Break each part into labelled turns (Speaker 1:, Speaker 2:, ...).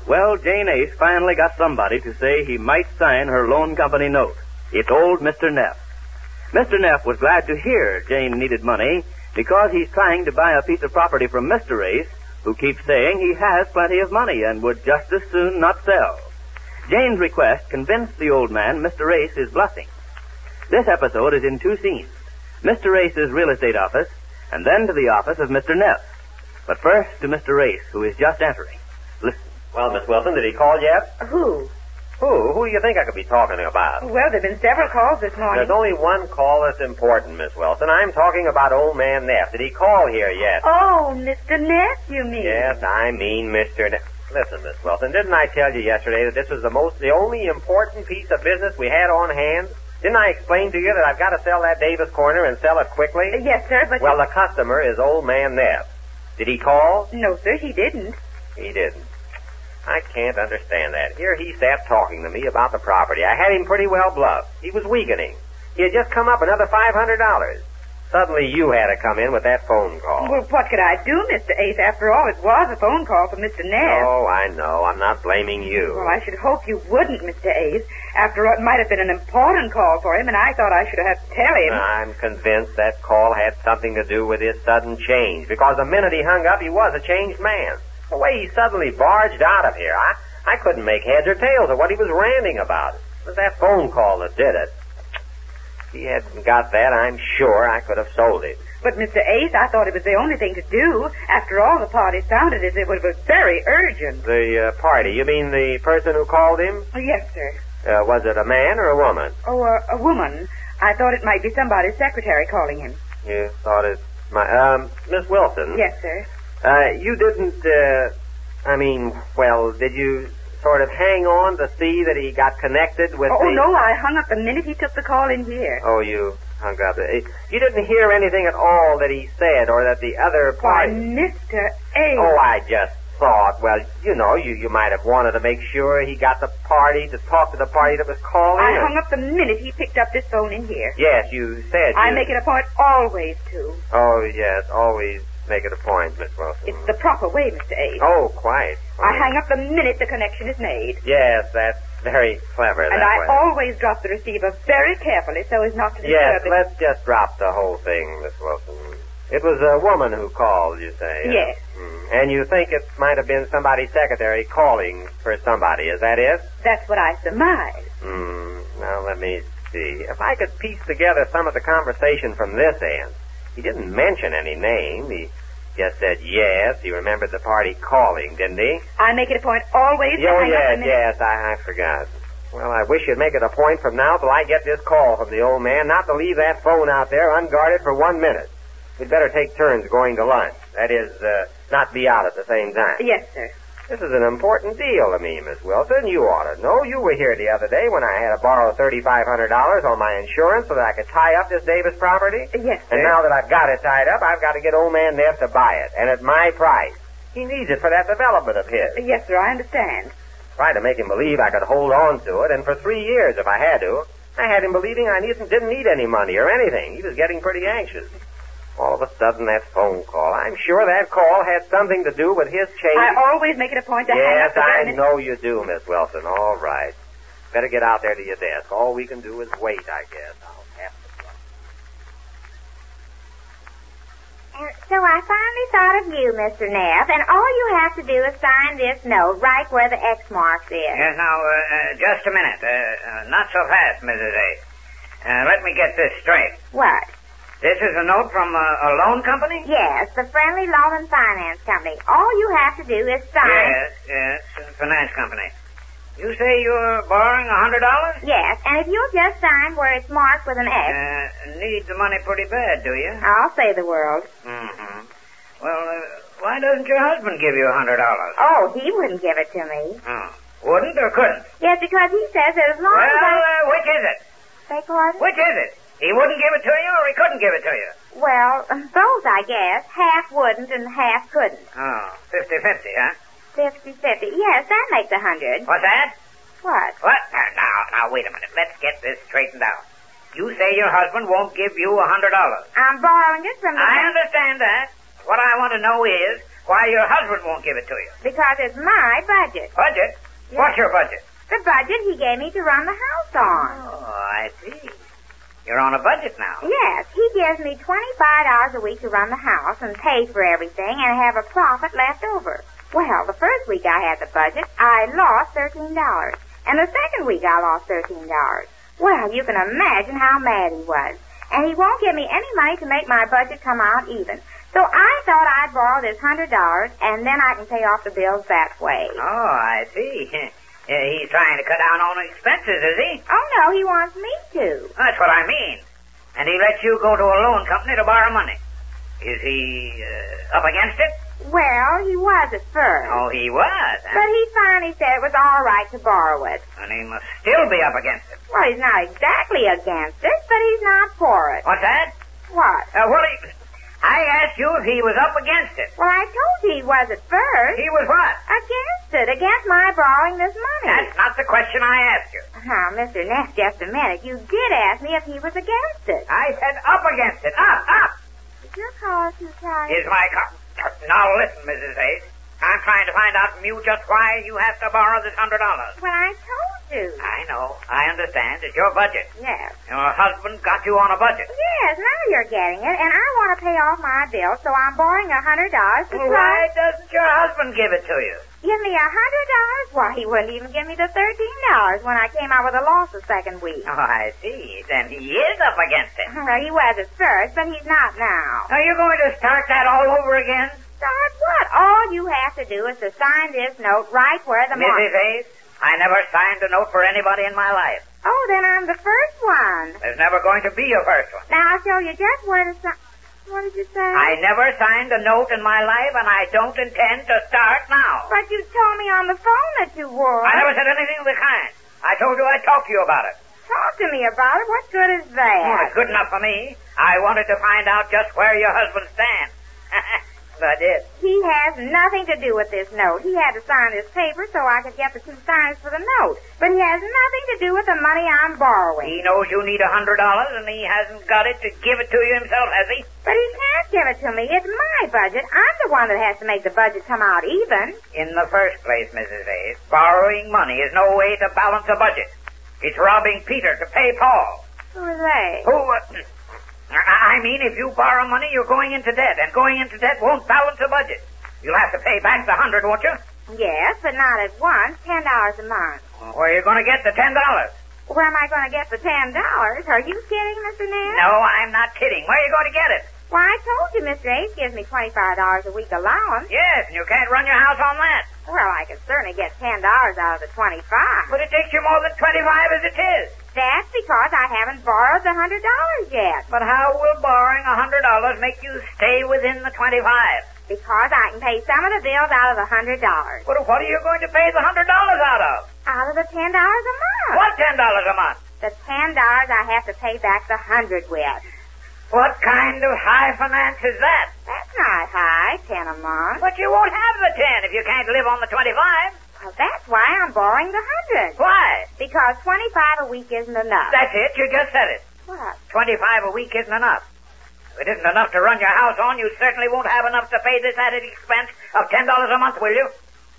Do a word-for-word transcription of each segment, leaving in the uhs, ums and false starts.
Speaker 1: Well, Jane Ace finally got somebody to say he might sign her loan company note. It's old Mister Neff. Mister Neff was glad to hear Jane needed money because he's trying to buy a piece of property from Mister Ace, who keeps saying he has plenty of money and would just as soon not sell. Jane's request convinced the old man Mister Ace is bluffing. This episode is in two scenes. Mister Ace's real estate office, and then to the office of Mister Neff. But first to Mister Ace, who is just entering. Listen.
Speaker 2: Well, Miss Wilson, did he call yet?
Speaker 3: Who?
Speaker 2: Who? Who do you think I could be talking about?
Speaker 3: Well, there have been several calls this morning.
Speaker 2: There's only one call that's important, Miss Wilson. I'm talking about old man Neff. Did he call here yet?
Speaker 3: Oh, Mister Neff, you mean?
Speaker 2: Yes, I mean Mister Neff. Listen, Miss Wilson, didn't I tell you yesterday that this was the most, the only important piece of business we had on hand? Didn't I explain to you that I've got to sell that Davis Corner and sell it quickly?
Speaker 3: Uh, yes, sir, but...
Speaker 2: Well, the customer is old man Neff. Did he call?
Speaker 3: No, sir, he didn't.
Speaker 2: He didn't. I can't understand that. Here he sat talking to me about the property. I had him pretty well bluffed. He was weakening. He had just come up another five hundred dollars. Suddenly you had to come in with that phone call.
Speaker 3: Well, what could I do, Mister Ace? After all, it was a phone call from Mister Neff.
Speaker 2: Oh, I know. I'm not blaming you.
Speaker 3: Well, I should hope you wouldn't, Mister Ace. After all, it might have been an important call for him, and I thought I should have had to tell him.
Speaker 2: I'm convinced that call had something to do with his sudden change, because the minute he hung up, he was a changed man. The way he suddenly barged out of here, I, I couldn't make heads or tails of what he was ranting about. It was that phone call that did it. If he hadn't got that, I'm sure I could have sold it.
Speaker 3: But, Mister Ace, I thought it was the only thing to do. After all, the party sounded as if it was very urgent.
Speaker 2: The uh, party? You mean the person who called him?
Speaker 3: Oh, yes, sir.
Speaker 2: Uh, was it a man or a woman?
Speaker 3: Oh, uh, a woman. I thought it might be somebody's secretary calling him.
Speaker 2: You thought it might... Um, Miss Wilson?
Speaker 3: Yes, sir.
Speaker 2: Uh, you didn't, uh, I mean, well, did you sort of hang on to see that he got connected with
Speaker 3: oh,
Speaker 2: the...
Speaker 3: Oh, no, I hung up the minute he took the call in here.
Speaker 2: Oh, you hung up. You didn't hear anything at all that he said or that the other party...
Speaker 3: Why, Mister Ace...
Speaker 2: Oh, I just thought, well, you know, you, you might have wanted to make sure he got the party, to talk to the party that was calling.
Speaker 3: I
Speaker 2: or...
Speaker 3: hung up the minute he picked up this phone in here.
Speaker 2: Yes, you said
Speaker 3: I
Speaker 2: you...
Speaker 3: make it a point always to.
Speaker 2: Oh, yes, always... Make it a point, Miss Wilson.
Speaker 3: It's the proper way, Mister Ace.
Speaker 2: Oh, quite. quite.
Speaker 3: I hang up the minute the connection is made.
Speaker 2: Yes, that's very clever.
Speaker 3: And
Speaker 2: that
Speaker 3: I
Speaker 2: way.
Speaker 3: always drop the receiver very carefully so as not to disturb
Speaker 2: Yes,
Speaker 3: it.
Speaker 2: let's just drop the whole thing, Miss Wilson. It was a woman who called, you say?
Speaker 3: Yes.
Speaker 2: Mm. And you think it might have been somebody's secretary calling for somebody, is that it?
Speaker 3: That's what I surmise.
Speaker 2: Hmm. Now, let me see. If I could piece together some of the conversation from this end. He didn't mention any name. He just said yes. He remembered the party calling, didn't he?
Speaker 3: I make it a point always to
Speaker 2: Oh,
Speaker 3: hang up
Speaker 2: yes,
Speaker 3: the minute...
Speaker 2: yes. I, I forgot. Well, I wish you'd make it a point from now till I get this call from the old man not to leave that phone out there unguarded for one minute. We'd better take turns going to lunch. That is, uh, not be out at the same time.
Speaker 3: Yes, sir.
Speaker 2: This is an important deal to me, Miss Wilson. You ought to know. You were here the other day when I had to borrow thirty-five hundred dollars on my insurance so that I could tie up this Davis property.
Speaker 3: Yes, sir.
Speaker 2: And now that I've got it tied up, I've got to get old man Neff to buy it, and at my price. He needs it for that development of his.
Speaker 3: Yes, sir, I understand.
Speaker 2: Tried to make him believe I could hold on to it, and for three years, if I had to, I had him believing I needn't, didn't need any money or anything. He was getting pretty anxious. All of a sudden, that phone call. I'm sure that call had something to do with his change.
Speaker 3: I always make it a point to hang
Speaker 2: Yes,
Speaker 3: up the
Speaker 2: I
Speaker 3: minute...
Speaker 2: know you do, Miss Wilson. All right. Better get out there to your desk. All we can do is wait, I guess. I'll have to...
Speaker 4: And so I finally thought of you, Mister Neff, and all you have to do is sign this note right where the X mark is.
Speaker 5: Yes, now, uh, uh, just a minute. Uh, uh, not so fast, Missus A. Uh, let me get this straight.
Speaker 4: What?
Speaker 5: This is a note from a, a loan company?
Speaker 4: Yes, the Friendly Loan and Finance Company. All you have to do is sign...
Speaker 5: Yes, yes, a finance company. You say you're borrowing a hundred dollars?
Speaker 4: Yes, and if you'll just sign where it's marked with an X...
Speaker 5: Uh, need the money pretty bad, do you?
Speaker 4: I'll save the world.
Speaker 5: Mm-hmm. Well, uh, why doesn't your husband give you a hundred dollars?
Speaker 4: Oh, he wouldn't give it to me.
Speaker 5: Oh. Wouldn't or couldn't?
Speaker 4: Yes, because he says that as long
Speaker 5: well,
Speaker 4: as I...
Speaker 5: uh, which is it?
Speaker 4: Beg pardon?
Speaker 5: Which is it? He wouldn't give it to you or he couldn't give it to you?
Speaker 4: Well, both, I guess. Half wouldn't and half couldn't.
Speaker 5: Oh, fifty-fifty, huh?
Speaker 4: Fifty-fifty. Yes, that makes a hundred.
Speaker 5: What's that?
Speaker 4: What?
Speaker 5: What? Now, now, now, wait a minute. Let's get this straightened out. You say your husband won't give you a hundred dollars.
Speaker 4: I'm borrowing it from the...
Speaker 5: I understand that. What I want to know is, why your husband won't give it to you.
Speaker 4: Because it's my budget.
Speaker 5: Budget?
Speaker 4: Yes.
Speaker 5: What's your budget?
Speaker 4: The budget he gave me to run the house on.
Speaker 5: Oh, I see. You're on a budget now.
Speaker 4: Yes, he gives me twenty-five dollars a week to run the house and pay for everything and have a profit left over. Well, the first week I had the budget, I lost thirteen dollars. And the second week I lost thirteen dollars. Well, you can imagine how mad he was. And he won't give me any money to make my budget come out even. So I thought I'd borrow this one hundred dollars, and then I can pay off the bills that way.
Speaker 5: Oh, I see. He's trying to cut down on expenses, is he?
Speaker 4: Oh, no, he wants me to.
Speaker 5: That's what I mean. And he lets you go to a loan company to borrow money. Is he uh, up against it?
Speaker 4: Well, he was at first.
Speaker 5: Oh, he was, huh?
Speaker 4: But he finally said it was all right to borrow it.
Speaker 5: And he must still be up against it.
Speaker 4: Well, he's not exactly against it, but he's not for it.
Speaker 5: What's that?
Speaker 4: What?
Speaker 5: Uh, well, he... I asked you if he was up against it.
Speaker 4: Well, I told you he was at first.
Speaker 5: He was what?
Speaker 4: Against it. Against my borrowing this money.
Speaker 5: That's not the question I asked you.
Speaker 4: Now, Mister Neff, just a minute. You did ask me if he was against it.
Speaker 5: I said up against it. Up, up.
Speaker 4: Is your car too tight?
Speaker 5: Is my car... Now listen, Missus Hayes. I'm trying to find out from you just why you have to borrow this hundred dollars.
Speaker 4: Well, I told you.
Speaker 5: I know. I understand. It's your budget.
Speaker 4: Yes.
Speaker 5: Your husband got you on a budget.
Speaker 4: Yes, now you're getting it. And I want to pay off my bill, so I'm borrowing a hundred dollars to
Speaker 5: Well, why doesn't your husband give it to you?
Speaker 4: Give me a hundred dollars? Why, he wouldn't even give me the thirteen dollars when I came out with a loss the second week.
Speaker 5: Oh, I see. Then he is up against it.
Speaker 4: Well, he was at first, but he's not now.
Speaker 5: Are you going to start that all over again?
Speaker 4: Start what? All you have to do is to sign this note right where the mark...
Speaker 5: Missus Hayes, I never signed a note for anybody in my life.
Speaker 4: Oh, then I'm the first one.
Speaker 5: There's never going to be a first one.
Speaker 4: Now, I'll show you just where to sign... What did you say?
Speaker 5: I never signed a note in my life, and I don't intend to start now.
Speaker 4: But you told me on the phone that you would.
Speaker 5: I never said anything of the kind. I told you I'd talk to you about it.
Speaker 4: Talk to me about it? What good is that?
Speaker 5: Well, it's good enough for me. I wanted to find out just where your husband stands. I did.
Speaker 4: He has nothing to do with this note. He had to sign this paper so I could get the two signs for the note. But he has nothing to do with the money I'm borrowing.
Speaker 5: He knows you need a hundred dollars, and he hasn't got it to give it to you himself, has he?
Speaker 4: But he can't give it to me. It's my budget. I'm the one that has to make the budget come out even.
Speaker 5: In the first place, Missus Hayes, borrowing money is no way to balance a budget. It's robbing Peter to pay Paul.
Speaker 4: Who are they?
Speaker 5: Who... Uh, I mean, if you borrow money, you're going into debt, and going into debt won't balance a budget. You'll have to pay back the hundred, won't you?
Speaker 4: Yes, but not at once. Ten dollars a month.
Speaker 5: Where are you going to get the ten dollars?
Speaker 4: Where am I going to get the ten dollars? Are you kidding, Mister Nair?
Speaker 5: No, I'm not kidding. Where are you going to get it?
Speaker 4: Why, I told you Mister Ace gives me twenty-five dollars a week allowance.
Speaker 5: Yes, and you can't run your house on that.
Speaker 4: Well, I could certainly get ten dollars out of the twenty-five.
Speaker 5: But it takes you more than twenty-five as it is.
Speaker 4: That's because I haven't borrowed the hundred dollars yet.
Speaker 5: But how will borrowing a hundred dollars make you stay within the twenty-five?
Speaker 4: Because I can pay some of the bills out of the hundred dollars.
Speaker 5: But what are you going to pay the hundred dollars out of?
Speaker 4: Out of the ten dollars a month.
Speaker 5: What ten dollars a month?
Speaker 4: The ten dollars I have to pay back the hundred with.
Speaker 5: What kind of high finance is that?
Speaker 4: That's not high, ten a month.
Speaker 5: But you won't have the ten if you can't live on the twenty-five.
Speaker 4: Well, that's why I'm borrowing the hundred.
Speaker 5: Why?
Speaker 4: Because twenty-five a week isn't enough.
Speaker 5: That's it. You just said it.
Speaker 4: What?
Speaker 5: Twenty-five a week isn't enough. If it isn't enough to run your house on, you certainly won't have enough to pay this added expense of ten dollars a month, will you?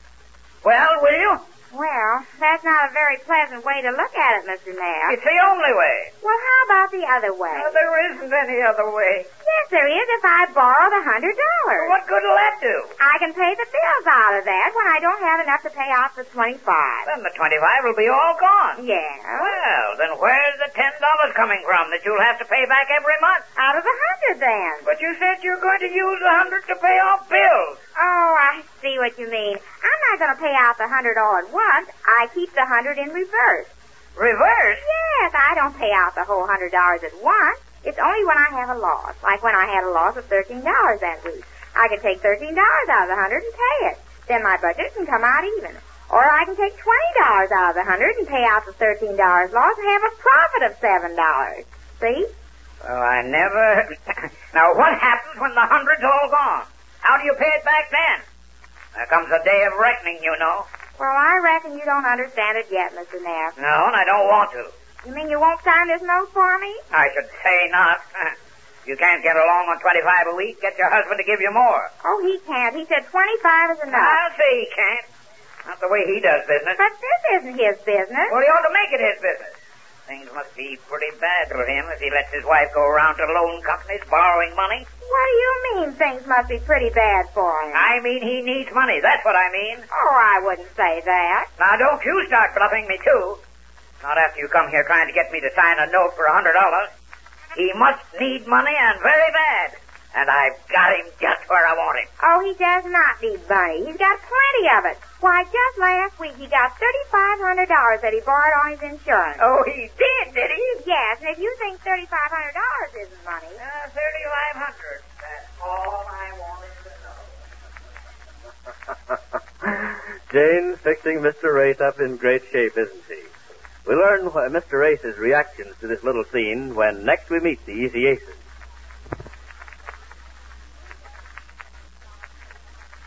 Speaker 5: Well, will you?
Speaker 4: Well, that's not a very pleasant way to look at it, Mister Nair.
Speaker 5: It's the only way.
Speaker 4: Well, how about the other way?
Speaker 5: Well, there isn't any other way.
Speaker 4: Yes, there is if I borrow the hundred dollars.
Speaker 5: What good will that do?
Speaker 4: I can pay the bills out of that when I don't have enough to pay off the twenty-five.
Speaker 5: Then the twenty-five will be all gone.
Speaker 4: Yeah.
Speaker 5: Well, then where's the ten dollars coming from that you'll have to pay back every month?
Speaker 4: Out of the hundred, then.
Speaker 5: But you said you're going to use the hundred to pay off bills.
Speaker 4: Oh, I see what you mean. I'm not going to pay out the hundred all at once. I keep the hundred in reverse.
Speaker 5: Reverse?
Speaker 4: Yes, I don't pay out the whole hundred dollars at once. It's only when I have a loss, like when I had a loss of thirteen dollars that week. I can take thirteen dollars out of the hundred and pay it. Then my budget can come out even. Or I can take twenty dollars out of the hundred and pay out the thirteen dollars loss and have a profit of seven dollars. See?
Speaker 5: Well, I never... Now, what happens when the hundred's all gone? How do you pay it back then? There comes a day of reckoning, you know.
Speaker 4: Well, I reckon you don't understand it yet, Mister Nair.
Speaker 5: No, and I don't want to.
Speaker 4: You mean you won't sign this note for me?
Speaker 5: I should say not. If you can't get along on twenty-five a week, get your husband to give you more.
Speaker 4: Oh, he can't. He said twenty-five is enough.
Speaker 5: I'll say he can't. Not the way he does business.
Speaker 4: But this isn't his business.
Speaker 5: Well, he ought to make it his business. Things must be pretty bad for him if he lets his wife go around to loan companies borrowing money.
Speaker 4: What do you mean things must be pretty bad for him?
Speaker 5: I mean he needs money. That's what I mean.
Speaker 4: Oh, I wouldn't say that.
Speaker 5: Now, don't you start bluffing me, too. Not after you come here trying to get me to sign a note for a hundred dollars. He must need money, and very bad. And I've got him just where I want him.
Speaker 4: Oh, he does not need money. He's got plenty of it. Why, just last week he got thirty-five hundred dollars that he borrowed on his insurance.
Speaker 5: Oh, he did, did he?
Speaker 4: Yes, and if you think thirty-five hundred dollars isn't money...
Speaker 5: Uh, thirty-five hundred. That's all I wanted to know.
Speaker 1: Jane's fixing Mister Race up in great shape, isn't she? We'll learn what Mister Race's reactions to this little scene when next we meet the Easy Aces.